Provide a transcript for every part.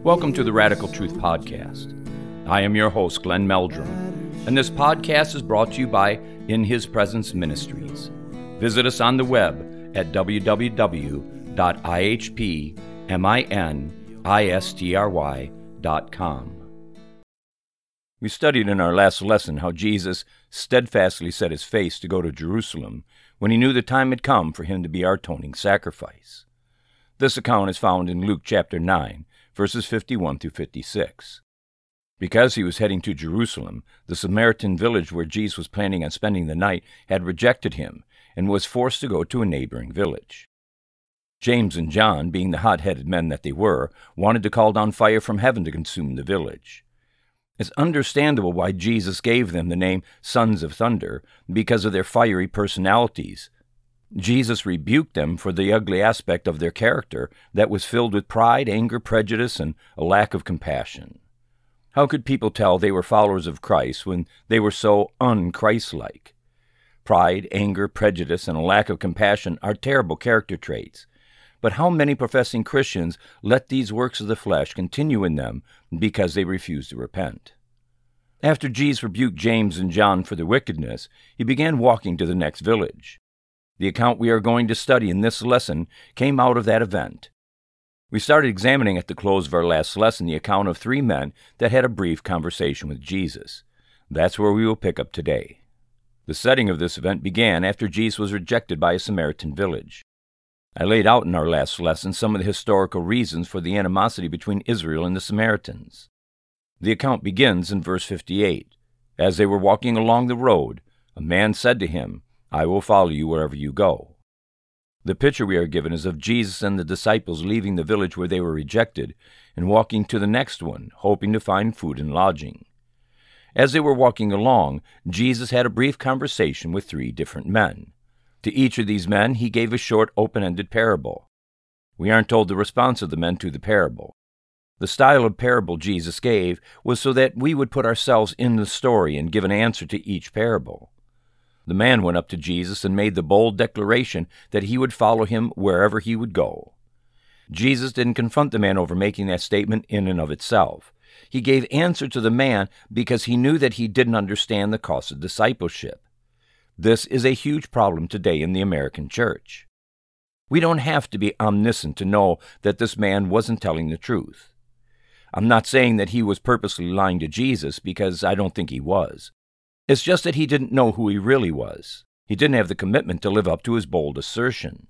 Welcome to the Radical Truth Podcast. I am your host, Glenn Meldrum, and this podcast is brought to you by In His Presence Ministries. Visit us on the web at www.ihpministry.com. We studied in our last lesson how Jesus steadfastly set his face to go to Jerusalem when he knew the time had come for him to be our atoning sacrifice. This account is found in Luke chapter 9, verses 51 through 56. Because he was heading to Jerusalem, the Samaritan village where Jesus was planning on spending the night had rejected him and was forced to go to a neighboring village. James and John, being the hot-headed men that they were, wanted to call down fire from heaven to consume the village. It's understandable why Jesus gave them the name Sons of Thunder, because of their fiery personalities. Jesus rebuked them for the ugly aspect of their character that was filled with pride, anger, prejudice, and a lack of compassion. How could people tell they were followers of Christ when they were so un-Christ-like? Pride, anger, prejudice, and a lack of compassion are terrible character traits. But how many professing Christians let these works of the flesh continue in them because they refuse to repent? After Jesus rebuked James and John for their wickedness, he began walking to the next village. The account we are going to study in this lesson came out of that event. We started examining at the close of our last lesson the account of three men that had a brief conversation with Jesus. That's where we will pick up today. The setting of this event began after Jesus was rejected by a Samaritan village. I laid out in our last lesson some of the historical reasons for the animosity between Israel and the Samaritans. The account begins in verse 58. As they were walking along the road, a man said to him, "I will follow you wherever you go." The picture we are given is of Jesus and the disciples leaving the village where they were rejected and walking to the next one, hoping to find food and lodging. As they were walking along, Jesus had a brief conversation with three different men. To each of these men, he gave a short, open-ended parable. We aren't told the response of the men to the parable. The style of parable Jesus gave was so that we would put ourselves in the story and give an answer to each parable. The man went up to Jesus and made the bold declaration that he would follow him wherever he would go. Jesus didn't confront the man over making that statement in and of itself. He gave answer to the man because he knew that he didn't understand the cost of discipleship. This is a huge problem today in the American church. We don't have to be omniscient to know that this man wasn't telling the truth. I'm not saying that he was purposely lying to Jesus, because I don't think he was. It's just that he didn't know who he really was. He didn't have the commitment to live up to his bold assertion.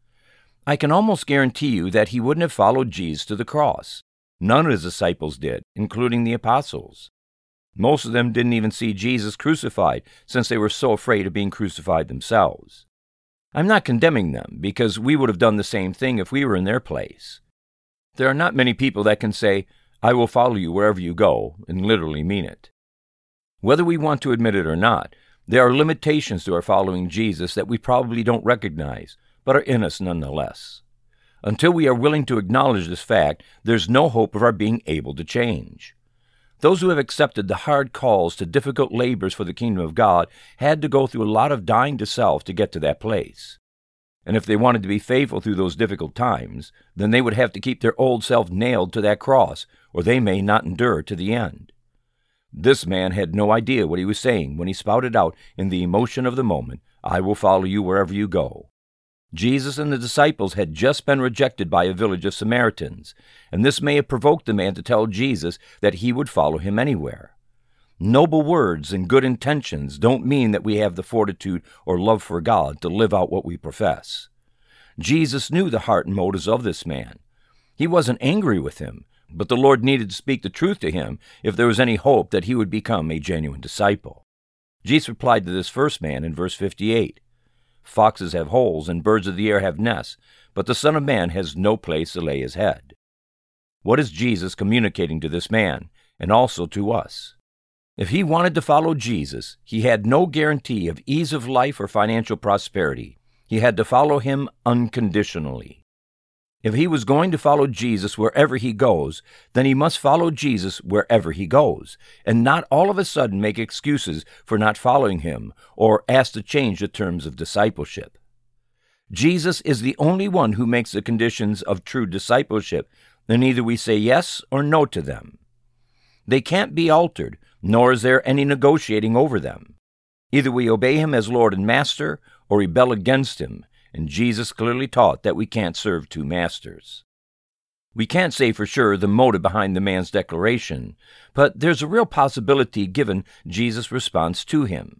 I can almost guarantee you that he wouldn't have followed Jesus to the cross. None of his disciples did, including the apostles. Most of them didn't even see Jesus crucified, since they were so afraid of being crucified themselves. I'm not condemning them, because we would have done the same thing if we were in their place. There are not many people that can say, "I will follow you wherever you go," and literally mean it. Whether we want to admit it or not, there are limitations to our following Jesus that we probably don't recognize, but are in us nonetheless. Until we are willing to acknowledge this fact, there's no hope of our being able to change. Those who have accepted the hard calls to difficult labors for the kingdom of God had to go through a lot of dying to self to get to that place. And if they wanted to be faithful through those difficult times, then they would have to keep their old self nailed to that cross, or they may not endure to the end. This man had no idea what he was saying when he spouted out in the emotion of the moment, "I will follow you wherever you go." Jesus and the disciples had just been rejected by a village of Samaritans, and this may have provoked the man to tell Jesus that he would follow him anywhere. Noble words and good intentions don't mean that we have the fortitude or love for God to live out what we profess. Jesus knew the heart and motives of this man. He wasn't angry with him, but the Lord needed to speak the truth to him if there was any hope that he would become a genuine disciple. Jesus replied to this first man in verse 58, "Foxes have holes and birds of the air have nests, but the Son of Man has no place to lay his head." What is Jesus communicating to this man, and also to us? If he wanted to follow Jesus, he had no guarantee of ease of life or financial prosperity. He had to follow him unconditionally. If he was going to follow Jesus wherever he goes, then he must follow Jesus wherever he goes, and not all of a sudden make excuses for not following him or ask to change the terms of discipleship. Jesus is the only one who makes the conditions of true discipleship and either we say yes or no to them. They can't be altered, nor is there any negotiating over them. Either we obey him as Lord and Master, or rebel against him, and Jesus clearly taught that we can't serve two masters. We can't say for sure the motive behind the man's declaration, but there's a real possibility given Jesus' response to him.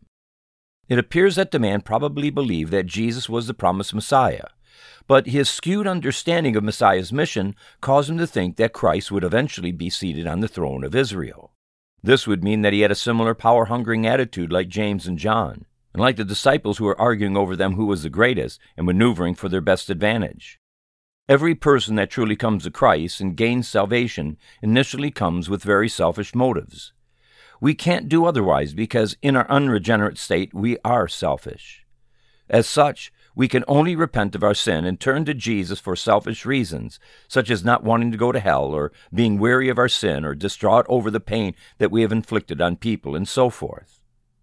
It appears that the man probably believed that Jesus was the promised Messiah, but his skewed understanding of Messiah's mission caused him to think that Christ would eventually be seated on the throne of Israel. This would mean that he had a similar power-hungering attitude like James and John, and like the disciples who were arguing over them who was the greatest and maneuvering for their best advantage. Every person that truly comes to Christ and gains salvation initially comes with very selfish motives. We can't do otherwise because in our unregenerate state we are selfish. As such, we can only repent of our sin and turn to Jesus for selfish reasons, such as not wanting to go to hell or being weary of our sin or distraught over the pain that we have inflicted on people and so forth.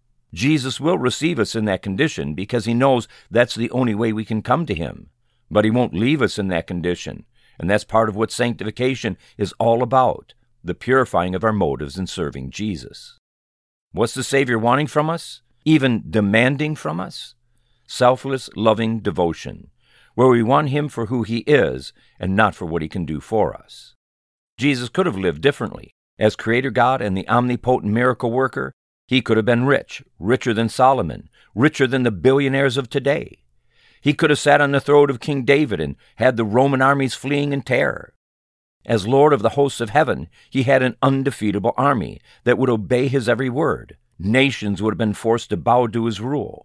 Jesus will receive us in that condition because he knows that's the only way we can come to him. But he won't leave us in that condition, and that's part of what sanctification is all about, the purifying of our motives in serving Jesus. What's the Savior wanting from us? Even demanding from us? Selfless, loving devotion, where we want him for who he is and not for what he can do for us. Jesus could have lived differently. As Creator God and the omnipotent miracle worker, he could have been rich, richer than Solomon, richer than the billionaires of today. He could have sat on the throne of King David and had the Roman armies fleeing in terror. As Lord of the hosts of heaven, he had an undefeatable army that would obey his every word. Nations would have been forced to bow to his rule.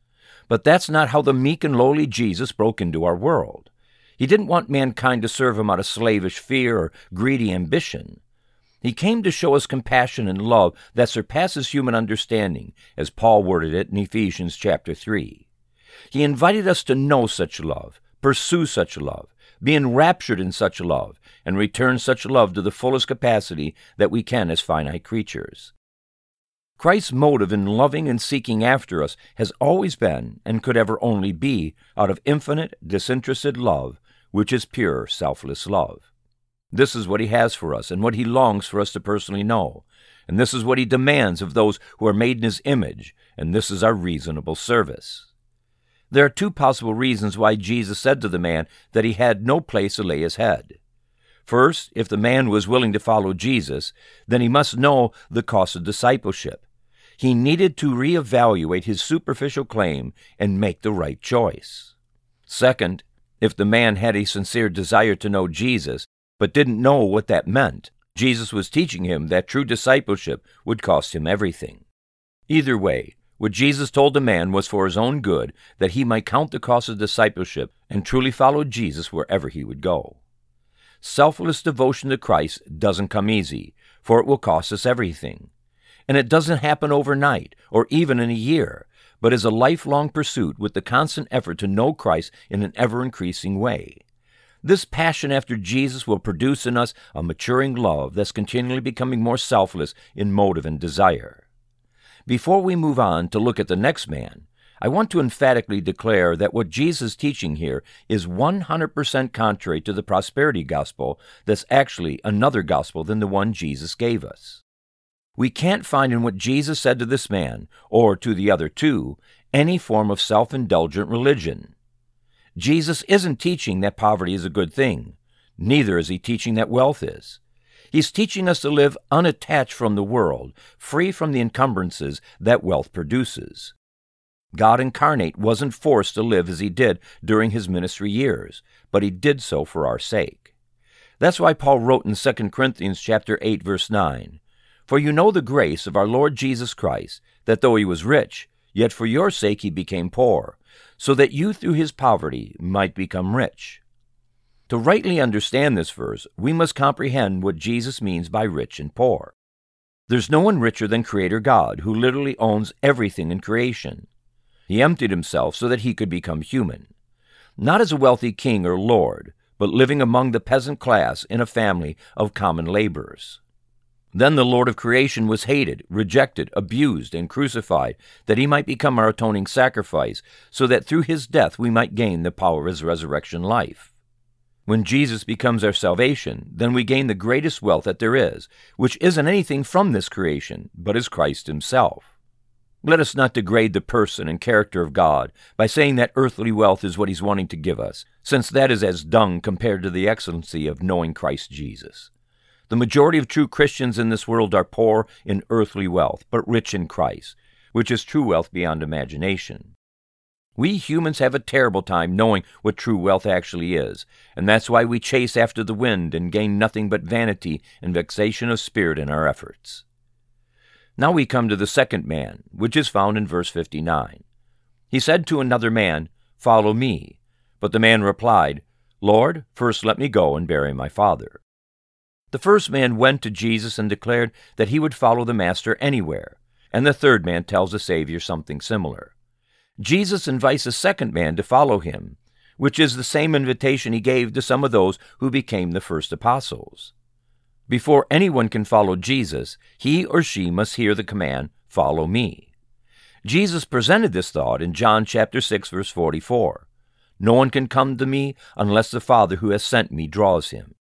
But that's not how the meek and lowly Jesus broke into our world. He didn't want mankind to serve him out of slavish fear or greedy ambition. He came to show us compassion and love that surpasses human understanding, as Paul worded it in Ephesians chapter 3. He invited us to know such love, pursue such love, be enraptured in such love, and return such love to the fullest capacity that we can as finite creatures. Christ's motive in loving and seeking after us has always been, and could ever only be, out of infinite, disinterested love, which is pure, selfless love. This is what he has for us, and what he longs for us to personally know, and this is what he demands of those who are made in his image, and this is our reasonable service. There are two possible reasons why Jesus said to the man that he had no place to lay his head. First, if the man was willing to follow Jesus, then he must know the cost of discipleship. He needed to reevaluate his superficial claim and make the right choice. Second, if the man had a sincere desire to know Jesus, but didn't know what that meant, Jesus was teaching him that true discipleship would cost him everything. Either way, what Jesus told the man was for his own good, that he might count the cost of discipleship and truly follow Jesus wherever he would go. Selfless devotion to Christ doesn't come easy, for it will cost us everything. And it doesn't happen overnight, or even in a year, but is a lifelong pursuit with the constant effort to know Christ in an ever-increasing way. This passion after Jesus will produce in us a maturing love that's continually becoming more selfless in motive and desire. Before we move on to look at the next man, I want to emphatically declare that what Jesus is teaching here is 100% contrary to the prosperity gospel that's actually another gospel than the one Jesus gave us. We can't find in what Jesus said to this man, or to the other two, any form of self-indulgent religion. Jesus isn't teaching that poverty is a good thing. Neither is he teaching that wealth is. He's teaching us to live unattached from the world, free from the encumbrances that wealth produces. God incarnate wasn't forced to live as he did during his ministry years, but he did so for our sake. That's why Paul wrote in 2 Corinthians chapter 8, verse 9, "For you know the grace of our Lord Jesus Christ, that though he was rich, yet for your sake he became poor, so that you through his poverty might become rich." To rightly understand this verse, we must comprehend what Jesus means by rich and poor. There's no one richer than Creator God, who literally owns everything in creation. He emptied himself so that he could become human. Not as a wealthy king or lord, but living among the peasant class in a family of common laborers. Then the Lord of creation was hated, rejected, abused, and crucified, that he might become our atoning sacrifice, so that through his death we might gain the power of his resurrection life. When Jesus becomes our salvation, then we gain the greatest wealth that there is, which isn't anything from this creation, but is Christ himself. Let us not degrade the person and character of God by saying that earthly wealth is what he's wanting to give us, since that is as dung compared to the excellency of knowing Christ Jesus. The majority of true Christians in this world are poor in earthly wealth, but rich in Christ, which is true wealth beyond imagination. We humans have a terrible time knowing what true wealth actually is, and that's why we chase after the wind and gain nothing but vanity and vexation of spirit in our efforts. Now we come to the second man, which is found in verse 59. He said to another man, "Follow me." But the man replied, "Lord, first let me go and bury my father." The first man went to Jesus and declared that he would follow the Master anywhere, and the third man tells the Savior something similar. Jesus invites the second man to follow him, which is the same invitation he gave to some of those who became the first apostles. Before anyone can follow Jesus, he or she must hear the command, "Follow me." Jesus presented this thought in John chapter 6, verse 44. "No one can come to me unless the Father who has sent me draws him."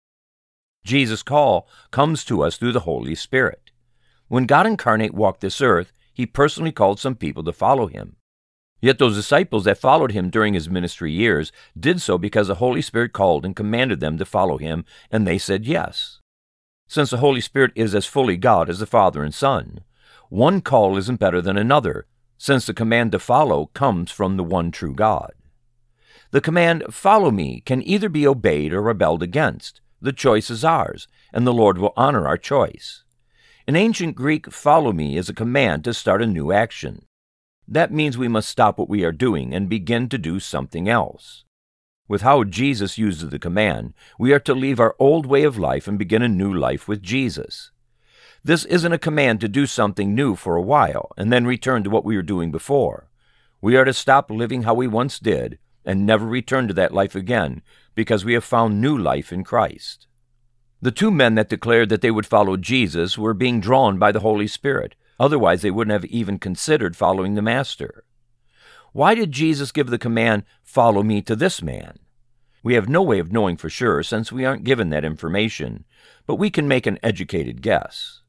Jesus' call comes to us through the Holy Spirit. When God incarnate walked this earth, he personally called some people to follow him. Yet those disciples that followed him during his ministry years did so because the Holy Spirit called and commanded them to follow him, and they said yes. Since the Holy Spirit is as fully God as the Father and Son, one call isn't better than another, since the command to follow comes from the one true God. The command, "Follow me," can either be obeyed or rebelled against. The choice is ours, and the Lord will honor our choice. In ancient Greek, "follow me" is a command to start a new action. That means we must stop what we are doing and begin to do something else. With how Jesus uses the command, we are to leave our old way of life and begin a new life with Jesus. This isn't a command to do something new for a while and then return to what we were doing before. We are to stop living how we once did and never return to that life again because we have found new life in Christ. The two men that declared that they would follow Jesus were being drawn by the Holy Spirit. Otherwise, they wouldn't have even considered following the Master. Why did Jesus give the command, "Follow me," to this man? We have no way of knowing for sure since we aren't given that information, but we can make an educated guess.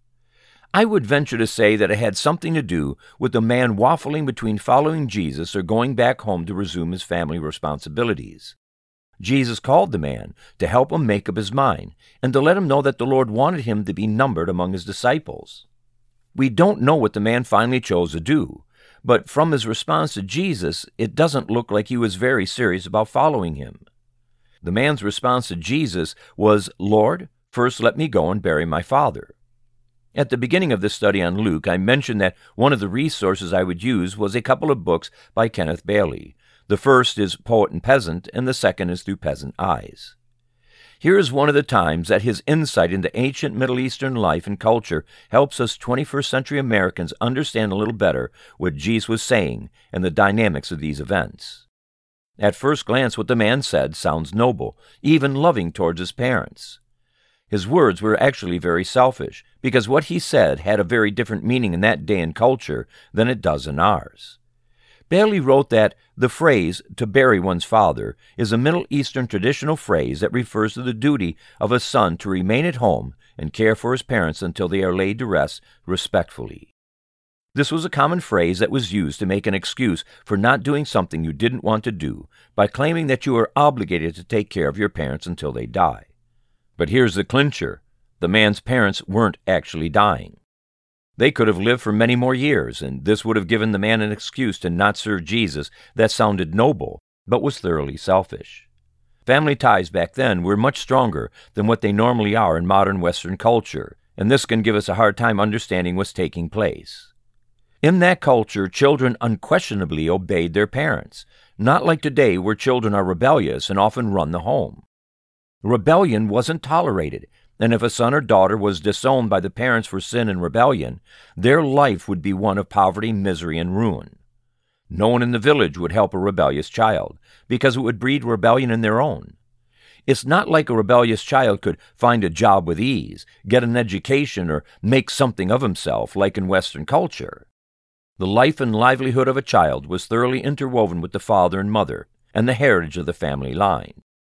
I would venture to say that it had something to do with the man waffling between following Jesus or going back home to resume his family responsibilities. Jesus called the man to help him make up his mind and to let him know that the Lord wanted him to be numbered among his disciples. We don't know what the man finally chose to do, but from his response to Jesus, it doesn't look like he was very serious about following him. The man's response to Jesus was, "Lord, first let me go and bury my father." At the beginning of this study on Luke, I mentioned that one of the resources I would use was a couple of books by Kenneth Bailey. The first is Poet and Peasant, and the second is Through Peasant Eyes. Here is one of the times that his insight into ancient Middle Eastern life and culture helps us 21st century Americans understand a little better what Jesus was saying and the dynamics of these events. At first glance, what the man said sounds noble, even loving towards his parents. His words were actually very selfish, because what he said had a very different meaning in that day and culture than it does in ours. Bailey wrote that the phrase, "to bury one's father," is a Middle Eastern traditional phrase that refers to the duty of a son to remain at home and care for his parents until they are laid to rest respectfully. This was a common phrase that was used to make an excuse for not doing something you didn't want to do by claiming that you are obligated to take care of your parents until they die. But here's the clincher. The man's parents weren't actually dying. They could have lived for many more years, and this would have given the man an excuse to not serve Jesus that sounded noble, but was thoroughly selfish. Family ties back then were much stronger than what they normally are in modern Western culture, and this can give us a hard time understanding what's taking place. In that culture, children unquestionably obeyed their parents, not like today where children are rebellious and often run the home. Rebellion wasn't tolerated, and if a son or daughter was disowned by the parents for sin and rebellion, their life would be one of poverty, misery, and ruin. No one in the village would help a rebellious child, because it would breed rebellion in their own. It's not like a rebellious child could find a job with ease, get an education, or make something of himself like in Western culture. The life and livelihood of a child was thoroughly interwoven with the father and mother, and the heritage of the family line.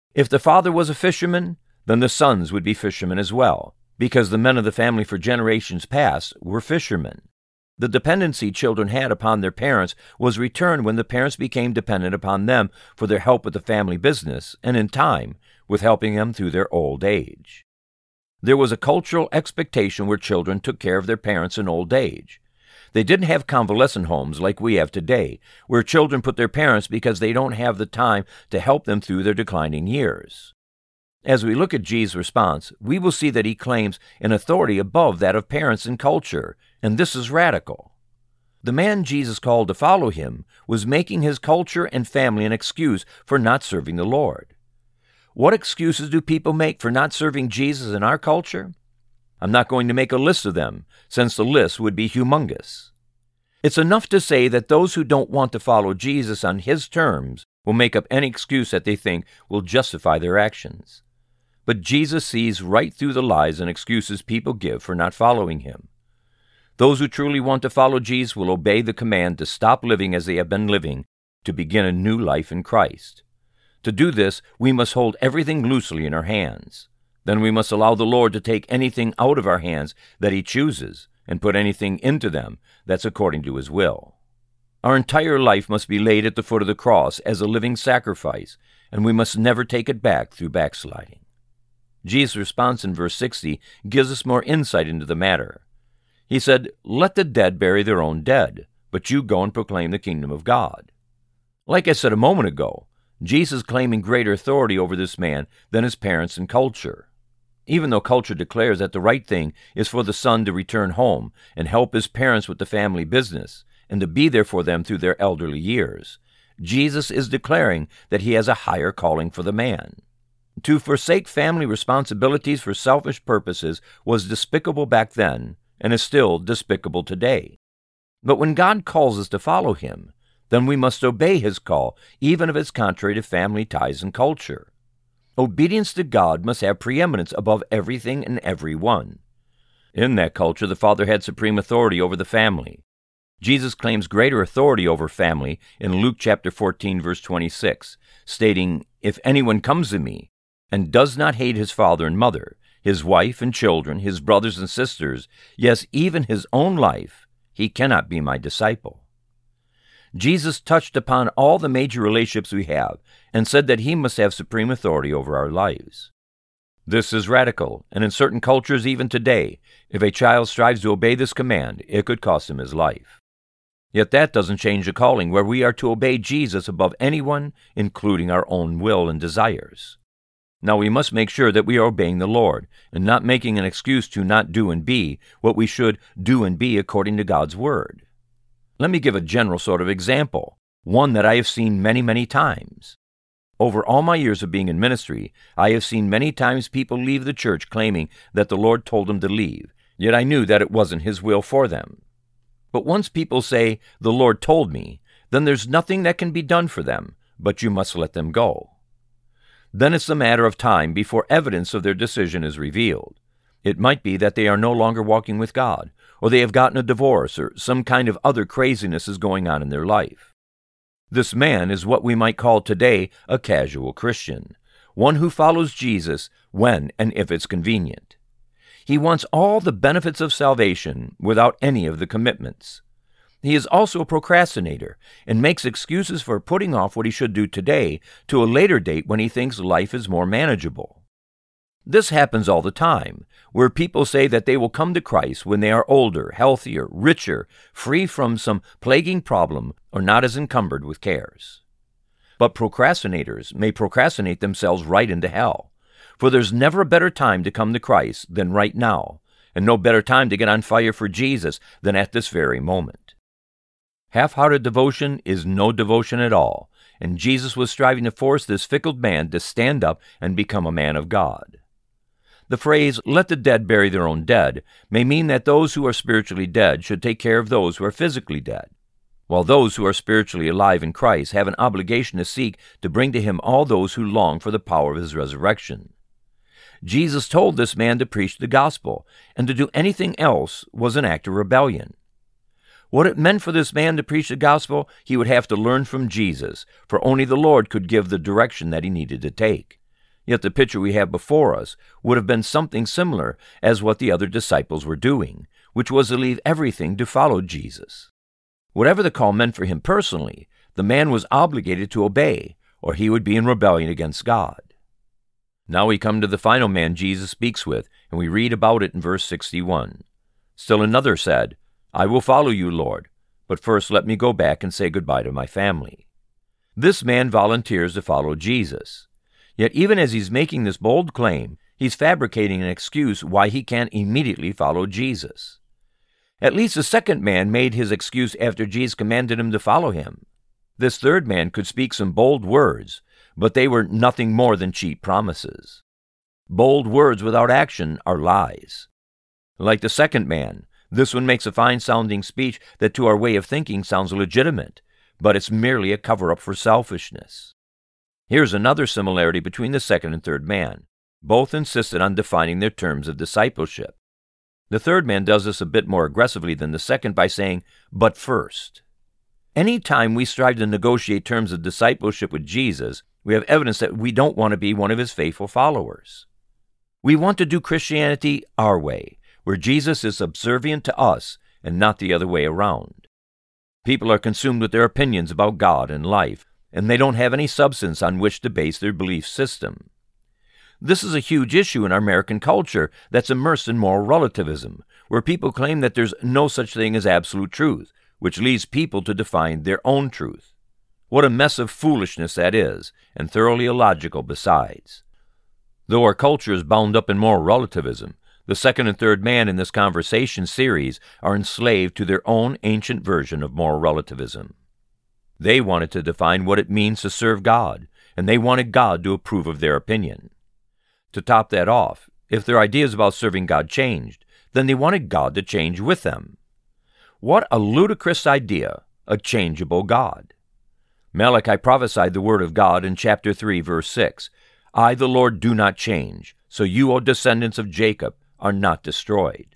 If the father was a fisherman, then the sons would be fishermen as well, because the men of the family for generations past were fishermen. The dependency children had upon their parents was returned when the parents became dependent upon them for their help with the family business, and in time, with helping them through their old age. There was a cultural expectation where children took care of their parents in old age. They didn't have convalescent homes like we have today, where children put their parents because they don't have the time to help them through their declining years. As we look at Jesus' response, we will see that he claims an authority above that of parents in culture, and this is radical. The man Jesus called to follow him was making his culture and family an excuse for not serving the Lord. What excuses do people make for not serving Jesus in our culture? I'm not going to make a list of them, since the list would be humongous. It's enough to say that those who don't want to follow Jesus on his terms will make up any excuse that they think will justify their actions. But Jesus sees right through the lies and excuses people give for not following him. Those who truly want to follow Jesus will obey the command to stop living as they have been living, to begin a new life in Christ. To do this, we must hold everything loosely in our hands. Then we must allow the Lord to take anything out of our hands that he chooses and put anything into them that's according to his will. Our entire life must be laid at the foot of the cross as a living sacrifice, and we must never take it back through backsliding. Jesus' response in verse 60 gives us more insight into the matter. He said, "Let the dead bury their own dead, but you go and proclaim the kingdom of God." Like I said a moment ago, Jesus is claiming greater authority over this man than his parents and culture. Even though culture declares that the right thing is for the son to return home and help his parents with the family business and to be there for them through their elderly years, Jesus is declaring that he has a higher calling for the man. To forsake family responsibilities for selfish purposes was despicable back then and is still despicable today. But when God calls us to follow him, then we must obey his call, even if it's contrary to family ties and culture. Obedience to God must have preeminence above everything and everyone. In that culture, the father had supreme authority over the family. Jesus claims greater authority over family in Luke chapter 14, verse 26, stating, "If anyone comes to me and does not hate his father and mother, his wife and children, his brothers and sisters, yes, even his own life, he cannot be my disciple." Jesus touched upon all the major relationships we have and said that he must have supreme authority over our lives. This is radical, and in certain cultures even today, if a child strives to obey this command, it could cost him his life. Yet that doesn't change the calling where we are to obey Jesus above anyone, including our own will and desires. Now we must make sure that we are obeying the Lord and not making an excuse to not do and be what we should do and be according to God's Word. Let me give a general sort of example, one that I have seen many, many times. Over all my years of being in ministry, I have seen many times people leave the church claiming that the Lord told them to leave, yet I knew that it wasn't his will for them. But once people say, "The Lord told me," then there's nothing that can be done for them, but you must let them go. Then it's a matter of time before evidence of their decision is revealed. It might be that they are no longer walking with God, or they have gotten a divorce, or some kind of other craziness is going on in their life. This man is what we might call today a casual Christian, one who follows Jesus when and if it's convenient. He wants all the benefits of salvation without any of the commitments. He is also a procrastinator and makes excuses for putting off what he should do today to a later date when he thinks life is more manageable. This happens all the time, where people say that they will come to Christ when they are older, healthier, richer, free from some plaguing problem, or not as encumbered with cares. But procrastinators may procrastinate themselves right into hell, for there's never a better time to come to Christ than right now, and no better time to get on fire for Jesus than at this very moment. Half-hearted devotion is no devotion at all, and Jesus was striving to force this fickle man to stand up and become a man of God. The phrase, "let the dead bury their own dead," may mean that those who are spiritually dead should take care of those who are physically dead, while those who are spiritually alive in Christ have an obligation to seek to bring to him all those who long for the power of his resurrection. Jesus told this man to preach the gospel, and to do anything else was an act of rebellion. What it meant for this man to preach the gospel, he would have to learn from Jesus, for only the Lord could give the direction that he needed to take. Yet the picture we have before us would have been something similar as what the other disciples were doing, which was to leave everything to follow Jesus. Whatever the call meant for him personally, the man was obligated to obey, or he would be in rebellion against God. Now we come to the final man Jesus speaks with, and we read about it in verse 61. Still another said, I will follow you, Lord, but first let me go back and say goodbye to my family. This man volunteers to follow Jesus. Yet even as he's making this bold claim, he's fabricating an excuse why he can't immediately follow Jesus. At least the second man made his excuse after Jesus commanded him to follow him. This third man could speak some bold words, but they were nothing more than cheap promises. Bold words without action are lies. Like the second man, this one makes a fine-sounding speech that to our way of thinking sounds legitimate, but it's merely a cover-up for selfishness. Here's another similarity between the second and third man. Both insisted on defining their terms of discipleship. The third man does this a bit more aggressively than the second by saying, but first. Any time we strive to negotiate terms of discipleship with Jesus, we have evidence that we don't want to be one of his faithful followers. We want to do Christianity our way, where Jesus is subservient to us and not the other way around. People are consumed with their opinions about God and life, and they don't have any substance on which to base their belief system. This is a huge issue in our American culture that's immersed in moral relativism, where people claim that there's no such thing as absolute truth, which leads people to define their own truth. What a mess of foolishness that is, and thoroughly illogical besides. Though our culture is bound up in moral relativism, the second and third man in this conversation series are enslaved to their own ancient version of moral relativism. They wanted to define what it means to serve God, and they wanted God to approve of their opinion. To top that off, if their ideas about serving God changed, then they wanted God to change with them. What a ludicrous idea, a changeable God. Malachi prophesied the word of God in chapter 3, verse 6. I, the Lord, do not change, so you, O descendants of Jacob, are not destroyed.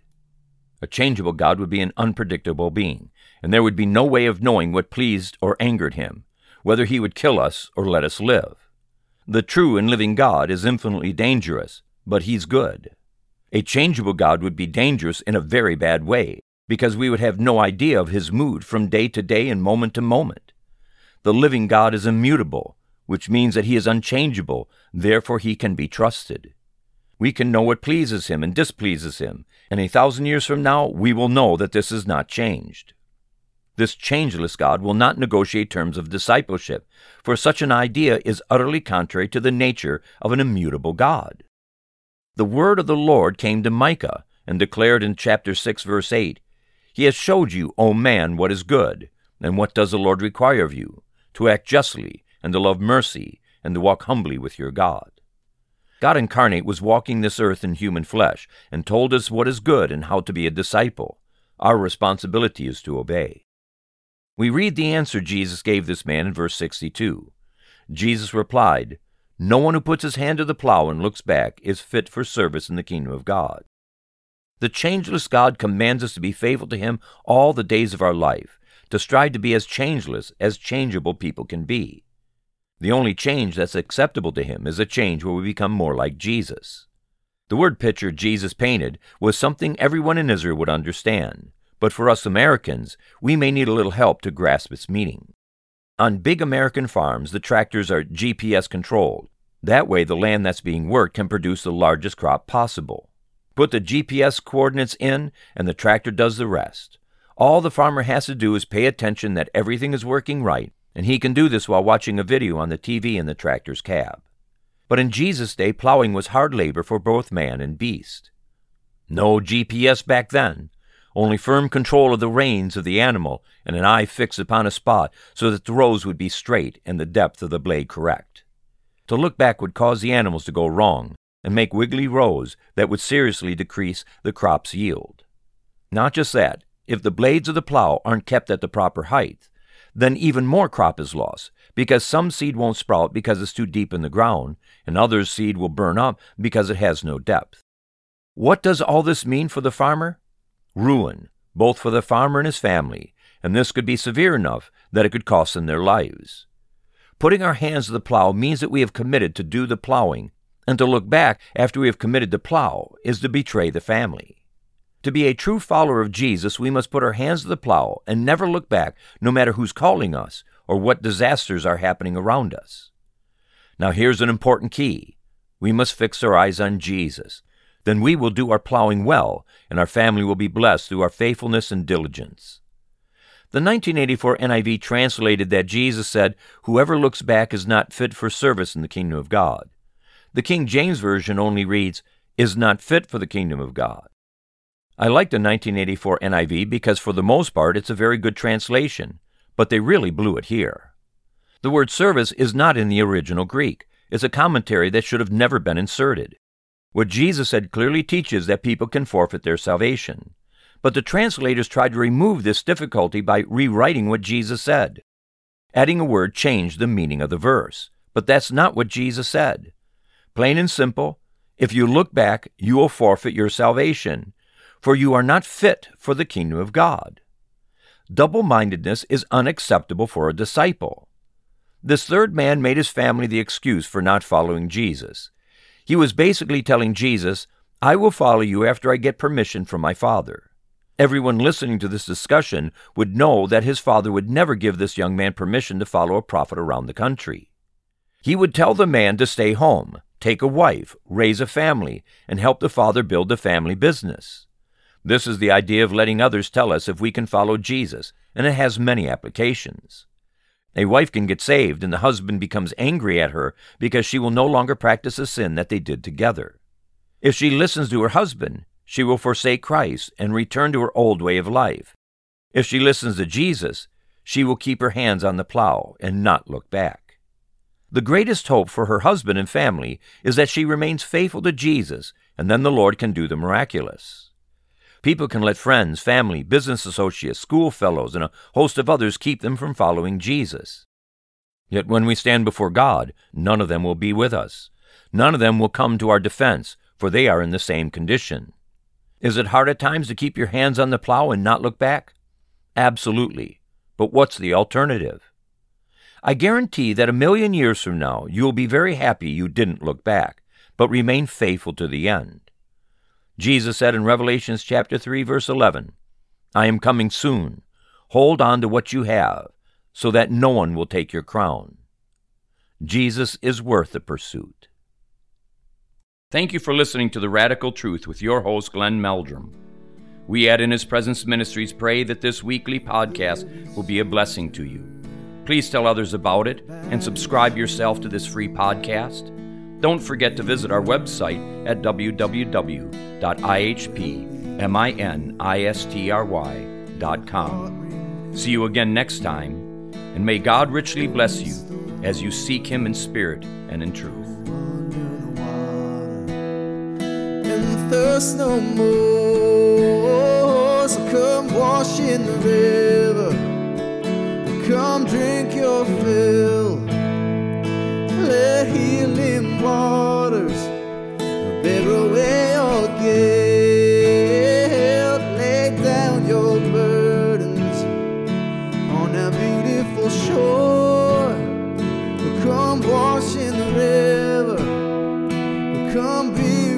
A changeable God would be an unpredictable being, and there would be no way of knowing what pleased or angered him, whether he would kill us or let us live. The true and living God is infinitely dangerous, but he's good. A changeable God would be dangerous in a very bad way, because we would have no idea of his mood from day to day and moment to moment. The living God is immutable, which means that he is unchangeable, therefore he can be trusted. We can know what pleases him and displeases him, and 1,000 years from now we will know that this is not changed. This changeless God will not negotiate terms of discipleship, for such an idea is utterly contrary to the nature of an immutable God. The word of the Lord came to Micah and declared in chapter 6, verse 8, He has showed you, O man, what is good, and what does the Lord require of you? To act justly, and to love mercy, and to walk humbly with your God. God incarnate was walking this earth in human flesh, and told us what is good and how to be a disciple. Our responsibility is to obey. We read the answer Jesus gave this man in verse 62. Jesus replied, No one who puts his hand to the plow and looks back is fit for service in the kingdom of God. The changeless God commands us to be faithful to him all the days of our life, to strive to be as changeless as changeable people can be. The only change that's acceptable to him is a change where we become more like Jesus. The word picture Jesus painted was something everyone in Israel would understand, but for us Americans, we may need a little help to grasp its meaning. On big American farms, the tractors are GPS controlled. That way, the land that's being worked can produce the largest crop possible. Put the GPS coordinates in, and the tractor does the rest. All the farmer has to do is pay attention that everything is working right, and he can do this while watching a video on the TV in the tractor's cab. But in Jesus' day, plowing was hard labor for both man and beast. No GPS back then. Only firm control of the reins of the animal and an eye fixed upon a spot so that the rows would be straight and the depth of the blade correct. To look back would cause the animals to go wrong and make wiggly rows that would seriously decrease the crop's yield. Not just that, if the blades of the plow aren't kept at the proper height, then even more crop is lost, because some seed won't sprout because it's too deep in the ground, and others' seed will burn up because it has no depth. What does all this mean for the farmer? Ruin, both for the farmer and his family, and this could be severe enough that it could cost them their lives. Putting our hands to the plow means that we have committed to do the plowing, And to look back after we have committed to plow is to betray the family. To be a true follower of Jesus, we must put our hands to the plow and never look back, no matter who's calling us or what disasters are happening around us. Now here's an important key. We must fix our eyes on Jesus. Then we will do our plowing well, and our family will be blessed through our faithfulness and diligence. The 1984 NIV translated that Jesus said, "Whoever looks back is not fit for service in the kingdom of God." The King James Version only reads, "is not fit for the kingdom of God." I like the 1984 NIV because for the most part it's a very good translation, but they really blew it here. The word service is not in the original Greek. It's a commentary that should have never been inserted. What Jesus said clearly teaches that people can forfeit their salvation. But the translators tried to remove this difficulty by rewriting what Jesus said. Adding a word changed the meaning of the verse, but that's not what Jesus said. Plain and simple, if you look back, you will forfeit your salvation, for you are not fit for the kingdom of God. Double-mindedness is unacceptable for a disciple. This third man made his family the excuse for not following Jesus. He was basically telling Jesus, "I will follow you after I get permission from my Father." Everyone listening to this discussion would know that his father would never give this young man permission to follow a prophet around the country. He would tell the man to stay home, take a wife, raise a family, and help the father build the family business. This is the idea of letting others tell us if we can follow Jesus, and it has many applications. A wife can get saved, and the husband becomes angry at her because she will no longer practice a sin that they did together. If she listens to her husband, she will forsake Christ and return to her old way of life. If she listens to Jesus, she will keep her hands on the plow and not look back. The greatest hope for her husband and family is that she remains faithful to Jesus, and then the Lord can do the miraculous. People can let friends, family, business associates, school fellows, and a host of others keep them from following Jesus. Yet when we stand before God, none of them will be with us. None of them will come to our defense, for they are in the same condition. Is it hard at times to keep your hands on the plow and not look back? Absolutely. But what's the alternative? I guarantee that 1,000,000 years from now, you will be very happy you didn't look back, but remain faithful to the end. Jesus said in Revelation chapter 3, verse 11, "I am coming soon. Hold on to what you have, so that no one will take your crown." Jesus is worth the pursuit. Thank you for listening to The Radical Truth with your host, Glenn Meldrum. We at In His Presence Ministries pray that this weekly podcast will be a blessing to you. Please tell others about it and subscribe yourself to this free podcast. Don't forget to visit our website at www.ihpministry.com. See you again next time, and may God richly bless you as you seek Him in spirit and in truth. And thirst no more, so come wash in the river, come drink your fill. Let healing waters bear away your guilt. Lay down your burdens on that beautiful shore. Come wash in the river, come be